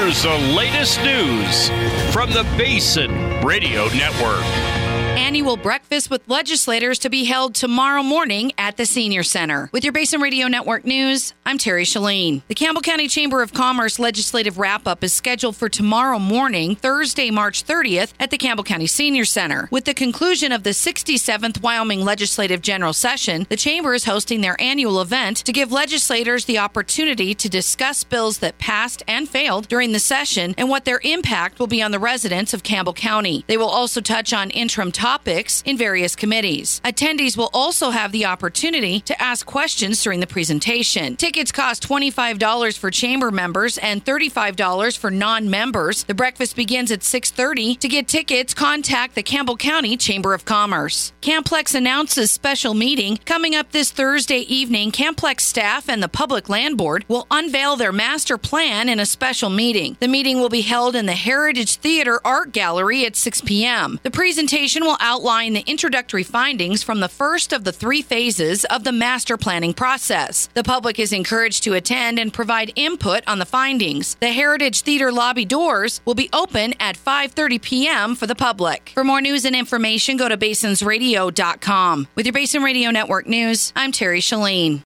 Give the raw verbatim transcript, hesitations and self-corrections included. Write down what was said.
Here's the latest news from the Basin Radio Network. Annual breakfast with legislators to be held tomorrow morning at the Senior Center. With your Basin Radio Network news, I'm Terry Shalene. The Campbell County Chamber of Commerce legislative wrap-up is scheduled for tomorrow morning, Thursday, March thirtieth, at the Campbell County Senior Center. With the conclusion of the sixty-seventh Wyoming Legislative General Session, the Chamber is hosting their annual event to give legislators the opportunity to discuss bills that passed and failed during the session and what their impact will be on the residents of Campbell County. They will also touch on interim topics topics in various committees. Attendees will also have the opportunity to ask questions during the presentation. Tickets cost twenty-five dollars for chamber members and thirty-five dollars for non-members. The breakfast begins at six thirty. To get tickets, contact the Campbell County Chamber of Commerce. Camplex announces special meeting coming up this Thursday evening. Camplex staff and the Public Land Board will unveil their master plan in a special meeting. The meeting will be held in the Heritage Theater Art Gallery at six p.m. The presentation will outline the introductory findings from the first of the three phases of the master planning process. The public is encouraged to attend and provide input on the findings. The Heritage Theater lobby doors will be open at five thirty p.m. for the public. For more news and information, go to basins radio dot com. With your Basin Radio Network news, I'm Terry Shalene.